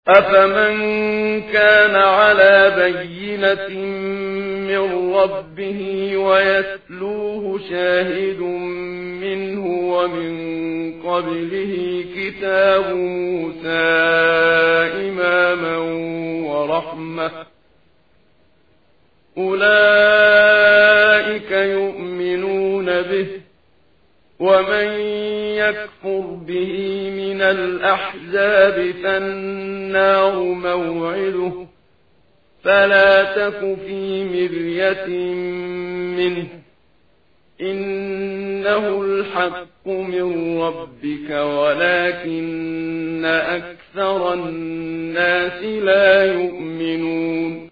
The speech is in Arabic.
أفمن كان على بينة من ربه ويتلوه شاهد منه ومن قبله كتاب موسى إماما ورحمة أولئك يؤمنون به ومن يكفر به من الأحزاب فالنار موعده فلا تك في مرية منه إنه الحق من ربك ولكن أكثر الناس لا يؤمنون